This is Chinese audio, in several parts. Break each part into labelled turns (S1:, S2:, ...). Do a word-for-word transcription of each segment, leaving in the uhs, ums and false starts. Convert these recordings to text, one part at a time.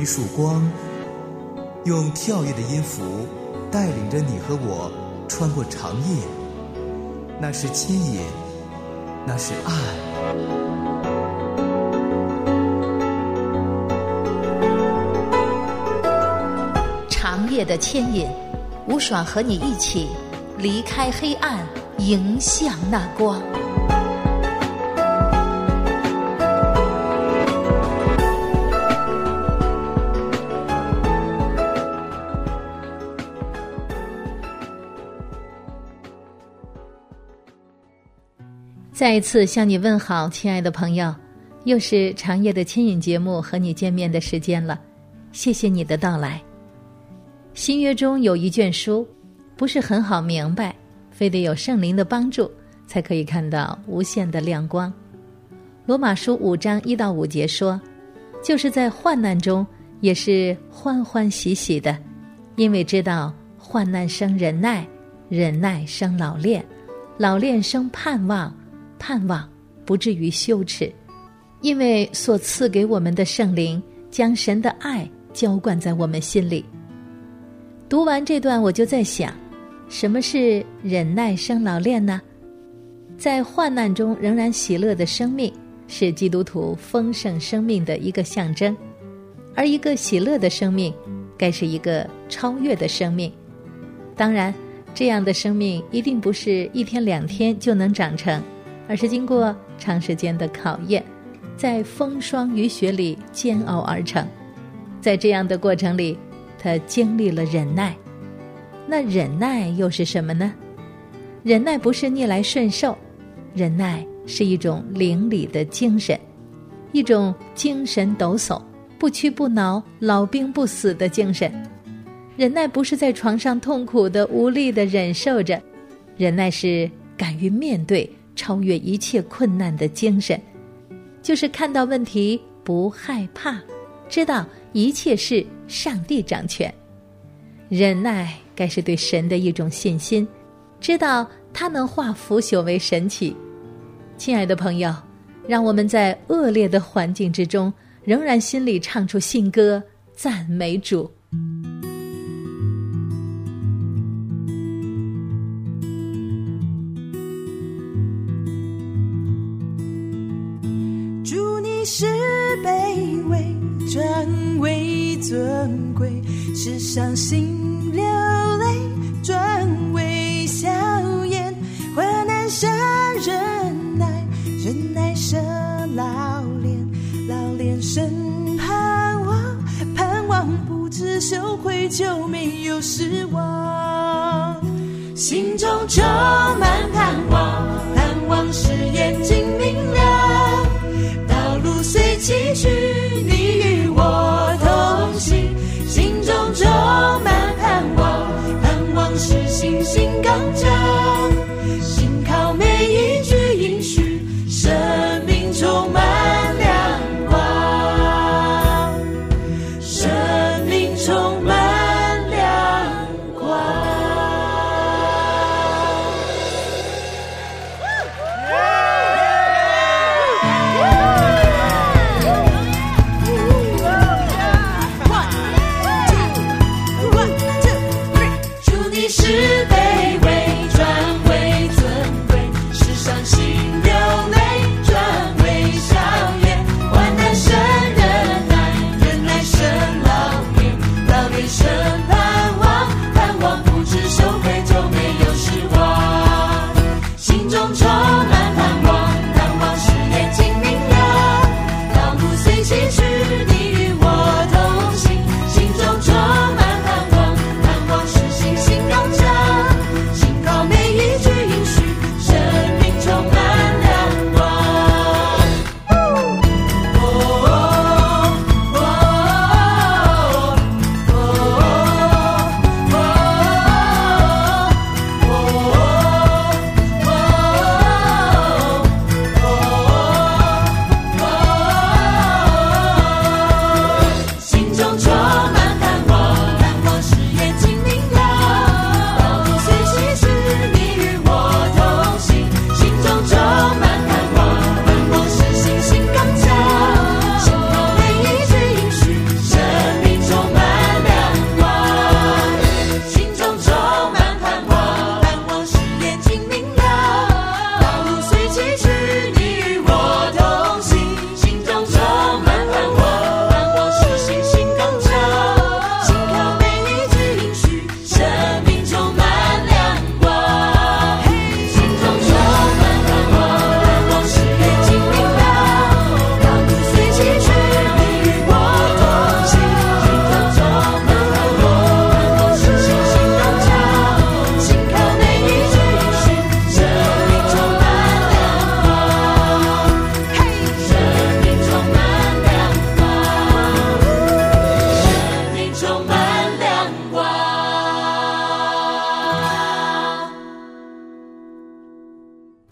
S1: 一束光，用跳跃的音符带领着你和我穿过长夜。那是牵引，那是爱。
S2: 长夜的牵引，吴爽和你一起离开黑暗，迎向那光。再一次向你问好，亲爱的朋友，又是长夜的牵引节目和你见面的时间了，谢谢你的到来。新约中有一卷书，不是很好明白，非得有圣灵的帮助，才可以看到无限的亮光。罗马书五章一到五节说，就是在患难中也是欢欢喜喜的，因为知道患难生忍耐，忍耐生老练，老练生盼望，盼望不至于羞耻，因为所赐给我们的圣灵将神的爱浇灌在我们心里。读完这段我就在想，什么是忍耐生老练呢？在患难中仍然喜乐的生命，是基督徒丰盛生命的一个象征，而一个喜乐的生命该是一个超越的生命。当然，这样的生命一定不是一天两天就能长成，而是经过长时间的考验，在风霜雨雪里煎熬而成。在这样的过程里，他经历了忍耐。那忍耐又是什么呢？忍耐不是逆来顺受，忍耐是一种灵里的精神，一种精神抖擞、不屈不挠、老兵不死的精神。忍耐不是在床上痛苦的无力的忍受着，忍耐是敢于面对超越一切困难的精神，就是看到问题不害怕，知道一切是上帝掌权。忍耐该是对神的一种信心，知道他能化腐朽为神奇。亲爱的朋友，让我们在恶劣的环境之中，仍然心里唱出信歌，赞美主。
S3: 主你是卑微转为尊贵，世上心流泪转为笑颜，患难生忍耐，忍耐生老练，老练生盼望，盼望不知羞愧就没有失望，心中充满盼望，盼望使眼睛明亮，道路虽崎岖你与我同行，心中充满盼望，盼望使信心刚强，信靠每一句应许，生命充满亮光，生命充满亮光。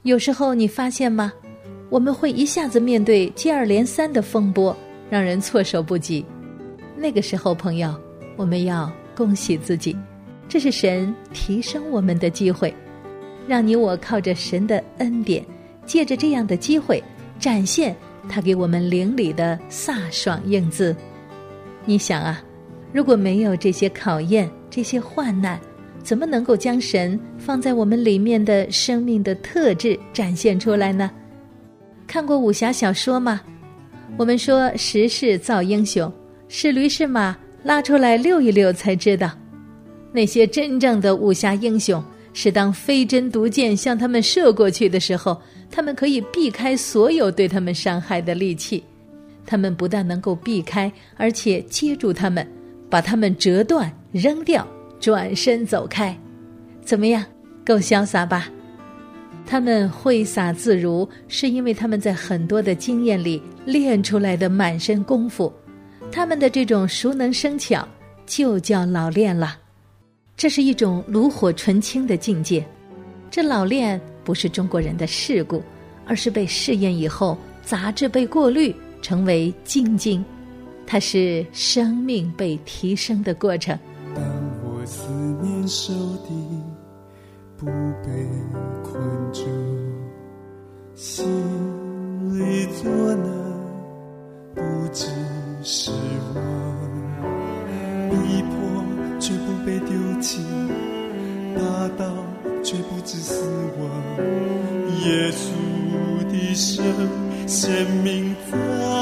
S2: 有时候你发现吗？我们会一下子面对接二连三的风波，让人措手不及。那个时候，朋友，我们要恭喜自己，这是神提升我们的机会，让你我靠着神的恩典，借着这样的机会展现他给我们灵里的飒爽英姿。你想啊，如果没有这些考验，这些患难，怎么能够将神放在我们里面的生命的特质展现出来呢？看过武侠小说吗？我们说时势造英雄，是驴是马拉出来溜一溜才知道。那些真正的武侠英雄，是当飞针毒箭向他们射过去的时候，他们可以避开所有对他们伤害的利器。他们不但能够避开，而且接住他们，把他们折断扔掉，转身走开。怎么样，够潇洒吧？他们挥洒自如，是因为他们在很多的经验里练出来的满身功夫。他们的这种熟能生巧，就叫老练了。这是一种炉火纯青的境界。这老练不是中国人的世故，而是被试验以后，杂质被过滤，成为精进。它是生命被提升的过程。
S4: 当我思念受敌，不被困住，心里作难，不只是我，逼迫却不被丢弃，打倒却不致死亡。耶稣的生显明在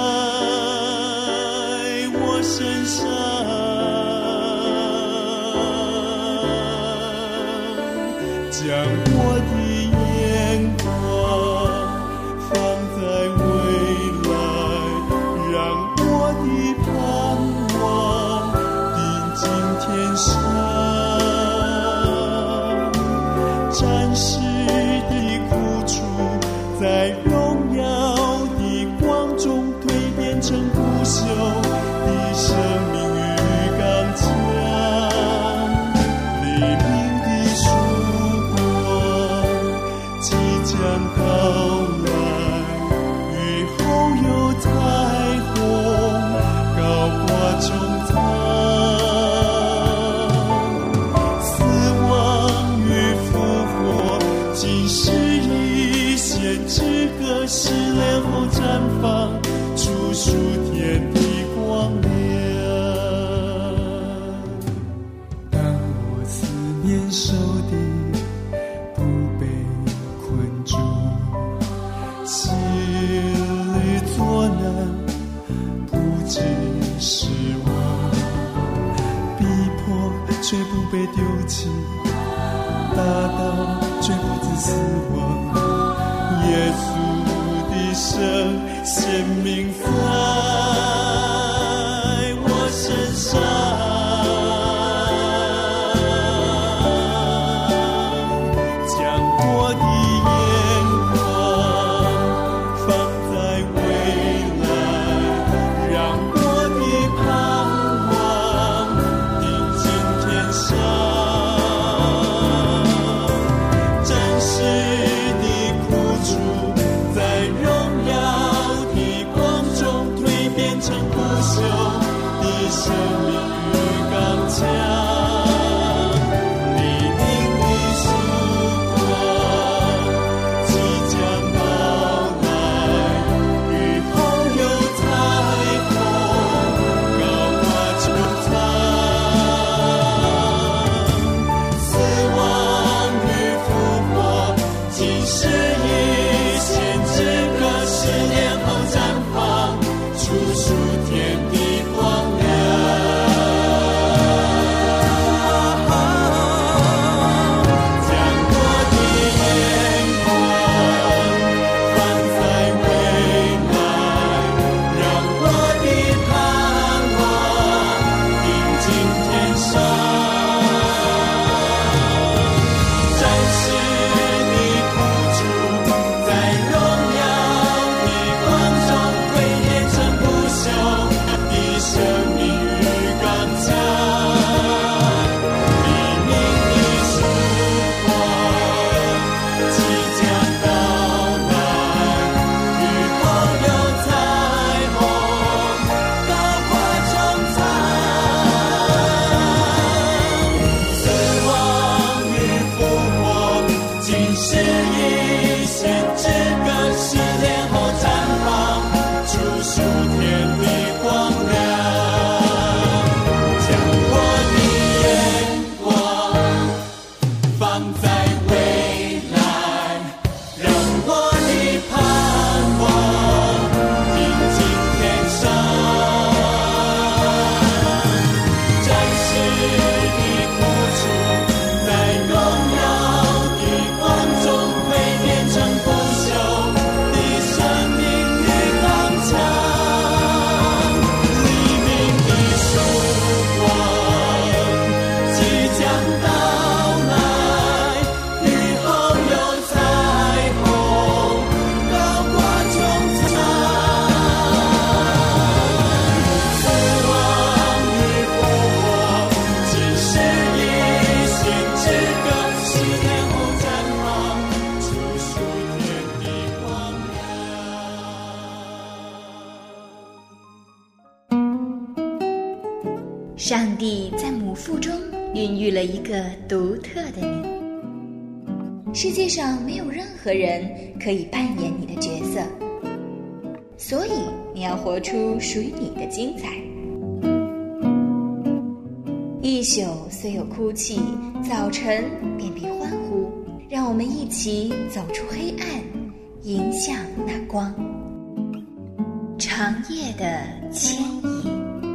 S4: 我身上，将我的眼光放在未来，让我的盼望定睛天上，暂时的苦楚在荣耀的光中蜕变成不朽的生命与刚强，黎明的曙光即将到来，雨后有彩虹高挂穹苍，死亡与复活今世已显，知何时脸后绽放出属天的光亮。当我思念受敌，不被困住，心里作难，不只是我，逼迫却不被丢弃，打倒却不致死亡。耶稣的生显明在我身上，将我的眼光放在未来，让我的盼望定睛天上，暂时的苦楚在荣耀的光中蜕变成
S5: 上帝在母腹中孕育了一个独特的你。世界上没有任何人可以扮演你的角色，所以你要活出属于你的精彩。一宿虽有哭泣，早晨便必欢呼。让我们一起走出黑暗，迎向那光。长夜的牵引。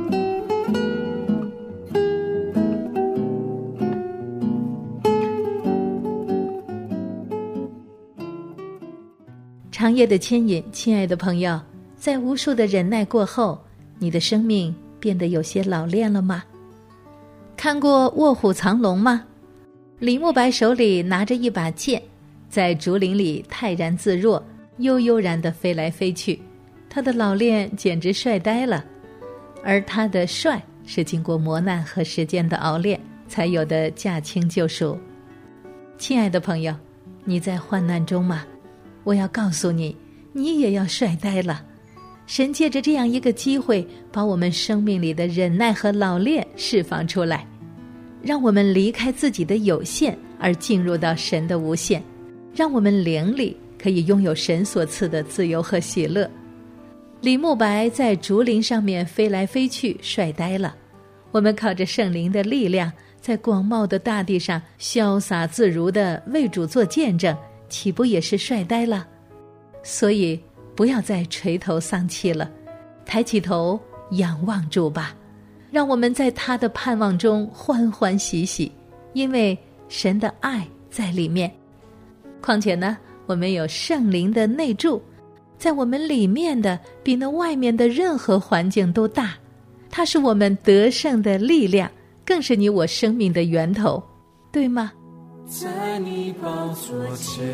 S2: 长夜的牵引，亲爱的朋友，在无数的忍耐过后，你的生命变得有些老练了吗？看过《卧虎藏龙》吗？李慕白手里拿着一把剑，在竹林里泰然自若，悠悠然地飞来飞去，他的老练简直帅呆了。而他的帅是经过磨难和时间的熬炼才有的驾轻就熟。亲爱的朋友，你在患难中吗？我要告诉你，你也要帅呆了。神借着这样一个机会，把我们生命里的忍耐和老练释放出来，让我们离开自己的有限，而进入到神的无限，让我们灵里可以拥有神所赐的自由和喜乐。李慕白在竹林上面飞来飞去，帅呆了。我们靠着圣灵的力量，在广袤的大地上潇洒自如地为主做见证，岂不也是帅呆了？所以不要再垂头丧气了，抬起头仰望主吧，让我们在他的盼望中欢欢喜喜，因为神的爱在里面。况且呢，我们有圣灵的内住，在我们里面的比那外面的任何环境都大，它是我们得胜的力量，更是你我生命的源头，对吗？
S4: 在你宝座前，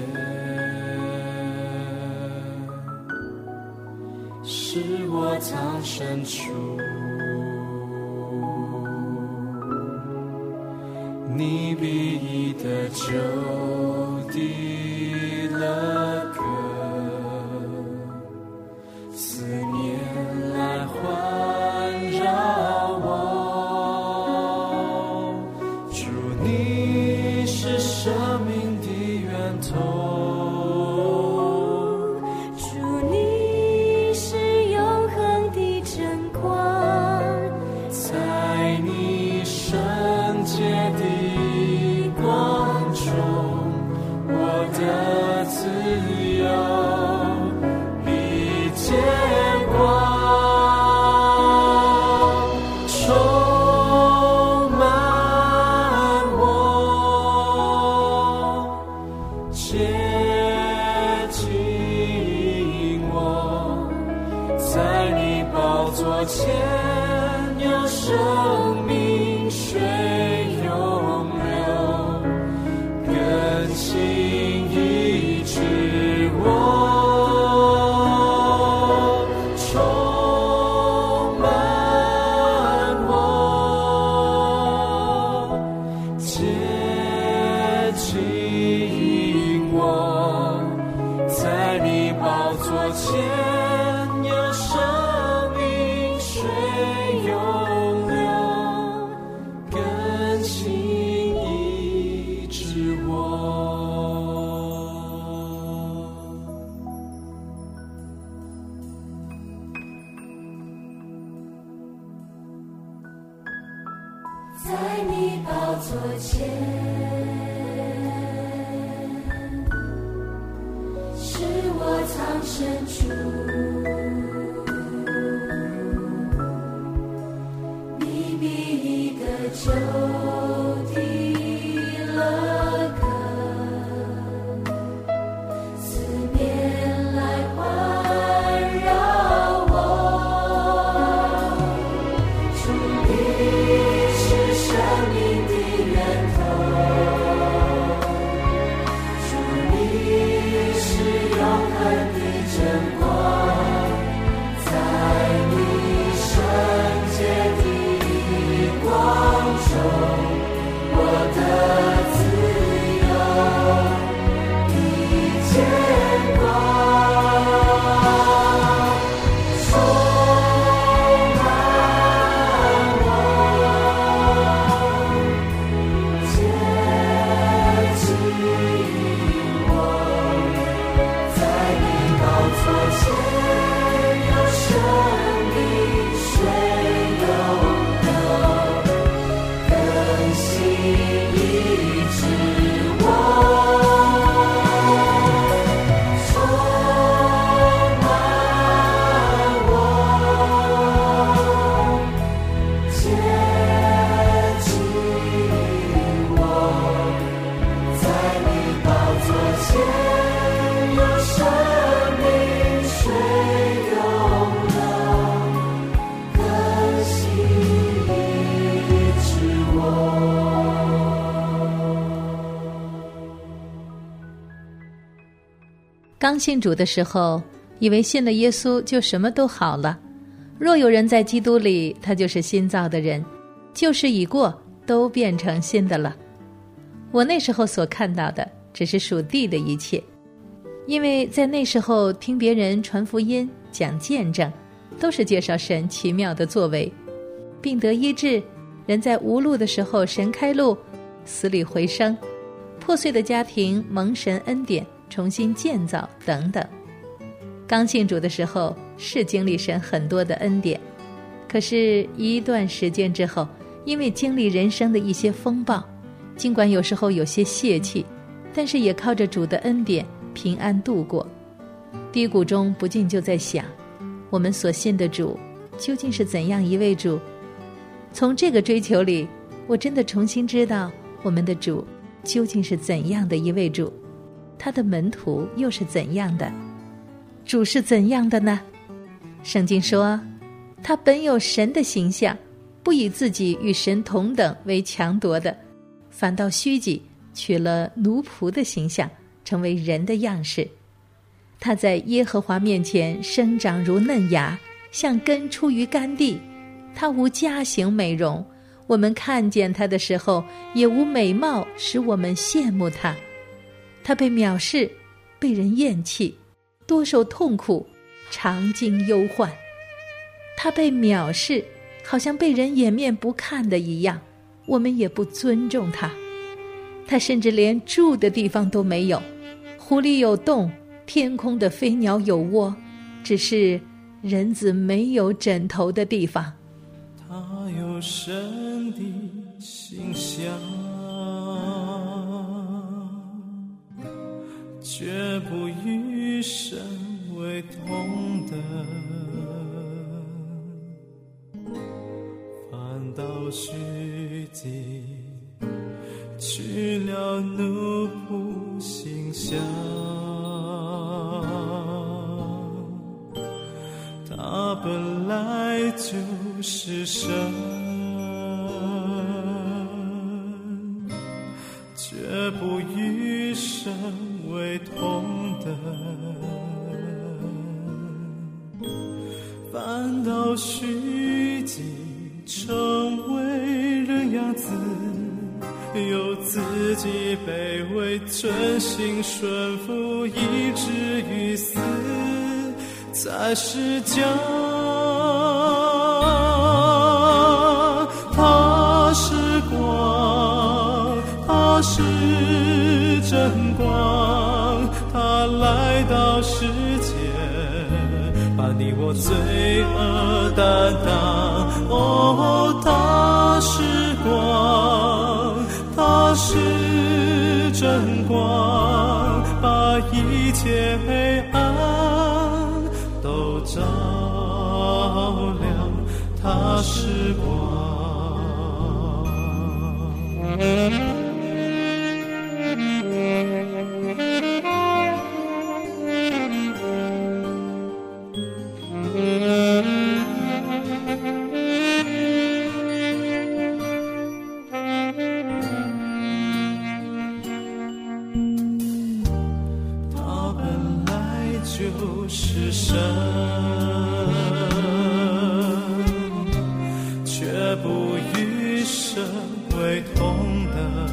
S4: 是我藏身处，你必已得救的了歌，思念来环绕我，主你是生命的源头，
S3: 主你是永恒的真光，
S4: 在你圣洁的光中，我的自由必见光，充满我，接近我，在你宝座前有生命水涌流，更新医治我，充满我，接近我，在你宝座前有生命水涌流，更新医治我。
S3: 在你宝座前，是我藏身处，你必已得救的了歌，思念来环绕我，主你是生命的源头，主你是永恒的真光，
S2: 刚信主的时候，以为信了耶稣就什么都好了，若有人在基督里，他就是新造的人，旧事已过，都变成新的了。我那时候所看到的只是属地的一切，因为在那时候听别人传福音、讲见证，都是介绍神奇妙的作为，病得医治，人在无路的时候神开路，死里回生，破碎的家庭蒙神恩典重新建造等等。刚信主的时候是经历神很多的恩典，可是一段时间之后，因为经历人生的一些风暴，尽管有时候有些泄气，但是也靠着主的恩典平安度过。低谷中不禁就在想，我们所信的主究竟是怎样一位主？从这个追求里，我真的重新知道我们的主究竟是怎样的一位主，他的门徒又是怎样的？主是怎样的呢？圣经说，他本有神的形象，不以自己与神同等为强夺的，反倒虚己，取了奴仆的形象，成为人的样式。他在耶和华面前生长如嫩芽，像根出于干地。他无家型美容，我们看见他的时候，也无美貌使我们羡慕他。他被藐视，被人厌弃，多受痛苦，常经忧患。他被藐视，好像被人掩面不看的一样，我们也不尊重他。他甚至连住的地方都没有，湖里有洞，天空的飞鸟有窝，只是人子没有枕头的地方。
S4: 他有神的形象，绝不与神为同等，反倒虚己，取了奴仆形象。他本来就是神，绝不与神为同等，反倒虚己，成为人样子，有自己卑微，存心顺服，以至于死，在世间他是光，他是真光，他来到世界，把你我罪恶担当。哦，他是光，他是真光，把一切黑暗都照亮，他是光。他本来就是神，却不与神为同等，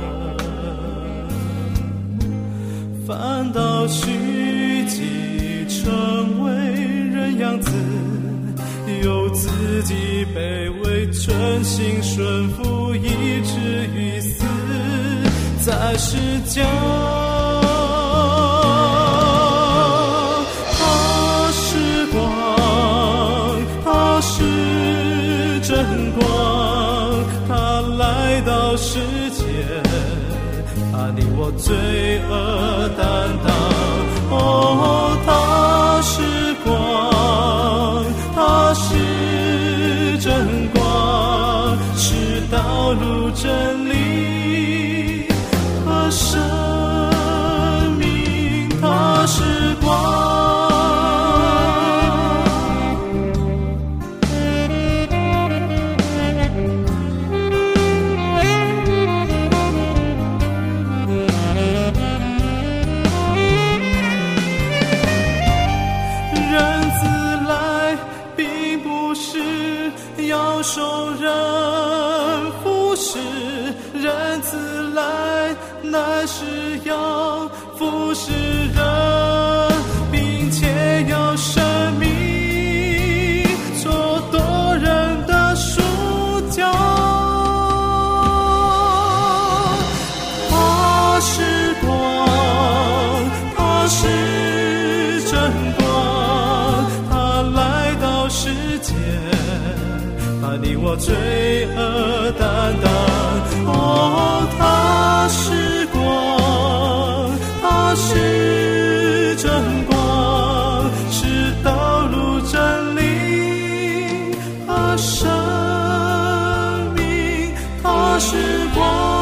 S4: 反倒虚己，成为人样子，有自己卑微，存心顺服，以至于死，在世间他是光，他是真光，他来到世界，把你我罪恶担当。哦，他是光，他是真光，是道路真理和生命，他是光。 要受人服侍，人子来乃是要服侍人，并且要生命做多人的赎价。他是光，他是真光，他来到世界，把你我罪恶担当。哦，他是光，他是真光，是道路真理和生命，他是光。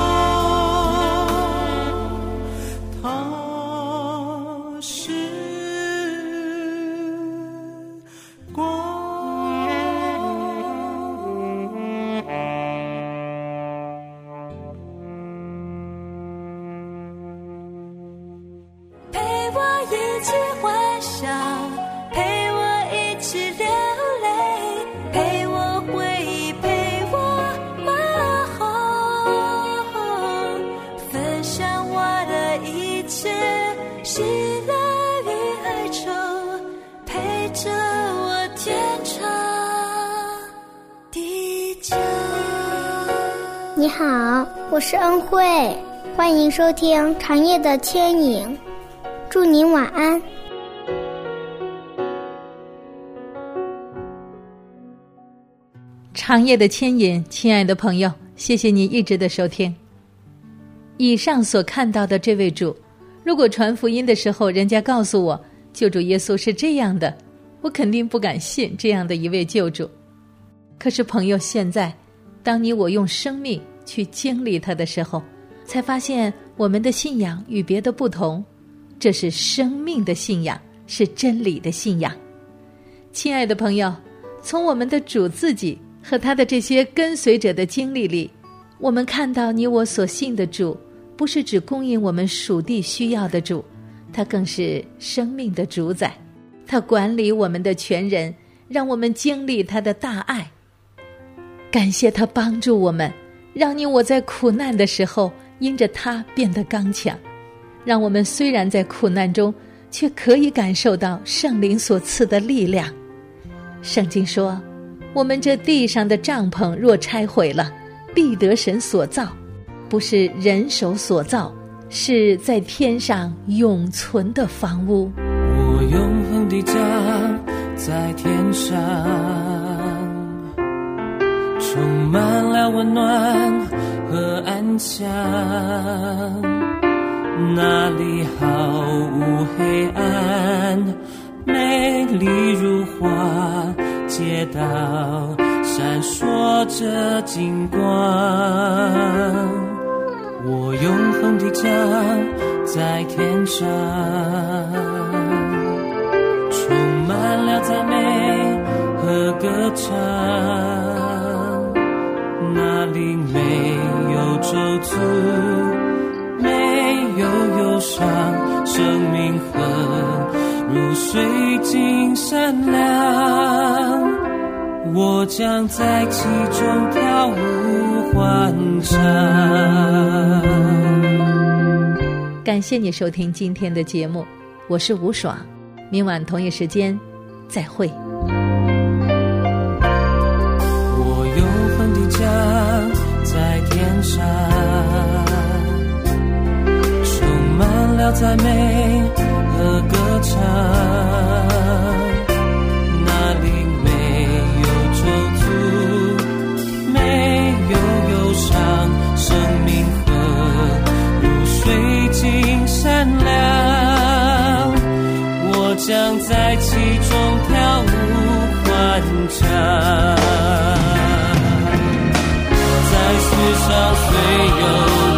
S6: 你好，我是恩惠，欢迎收听长夜的牵引，祝您晚安。
S2: 长夜的牵引，亲爱的朋友，谢谢你一直的收听。以上所看到的这位主，如果传福音的时候人家告诉我救主耶稣是这样的，我肯定不敢信这样的一位救主。可是朋友，现在当你我用生命去经历它的时候，才发现我们的信仰与别的不同，这是生命的信仰，是真理的信仰。亲爱的朋友，从我们的主自己和他的这些跟随者的经历里，我们看到你我所信的主不是只供应我们属地需要的主，他更是生命的主宰，他管理我们的全人，让我们经历他的大爱。感谢他帮助我们，让你我在苦难的时候因着他变得刚强，让我们虽然在苦难中，却可以感受到圣灵所赐的力量。圣经说，我们这地上的帐篷若拆毁了，必得神所造，不是人手所造，是在天上永存的房屋。
S7: 我永恒的家在天上，充满了温暖和安详，那里毫无黑暗，美丽如花，街道闪烁着金光。我永恒的家在天上，充满了赞美和歌唱，那里没有咒诅，没有忧伤，生命河如水晶闪亮，我将在其中跳舞欢唱。
S2: 感谢你收听今天的节目，我是吴爽，明晚同一时间再会。
S7: 我永恒的家在天上，充满了赞美和歌唱，那里没有咒诅，没有忧伤，生命河如水晶闪亮，我将在其中跳舞欢唱。在世上虽有